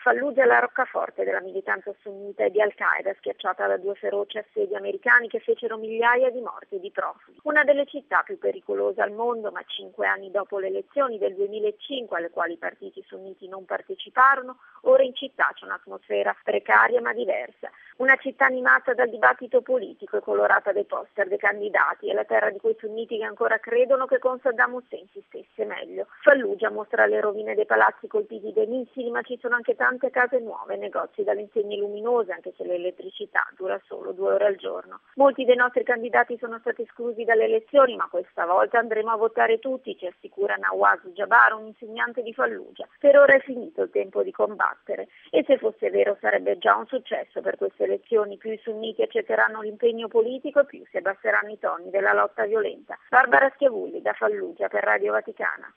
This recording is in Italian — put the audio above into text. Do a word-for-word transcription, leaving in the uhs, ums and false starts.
Fallujah è la roccaforte della militanza sunnita e di Al-Qaeda, schiacciata da due feroci assedi americani che fecero migliaia di morti e di profughi. Una delle città più pericolose al mondo, ma cinque anni dopo le elezioni del duemilacinque, alle quali i partiti sunniti non parteciparono, ora in città c'è un'atmosfera precaria ma diversa. Una città animata dal dibattito politico e colorata dai poster dei candidati, è la terra di quei sunniti che ancora credono che con Saddam Hussein si stesse meglio. Fallujah mostra le rovine dei palazzi colpiti dai missili, ma ci sono anche tante case nuove, negozi dalle insegne luminose, anche se l'elettricità dura solo due ore al giorno. Molti dei nostri candidati sono stati esclusi dalle elezioni, ma questa volta andremo a votare tutti, ci assicura Nawaz Jabbar, un insegnante di Fallujah. Per ora è finito il tempo di combattere, e se fosse vero sarebbe già un successo per queste elezioni. Più i sunniti accetteranno l'impegno politico e più si abbasseranno i toni della lotta violenta. Barbara Schiavulli da Fallujah per Radio Vaticana.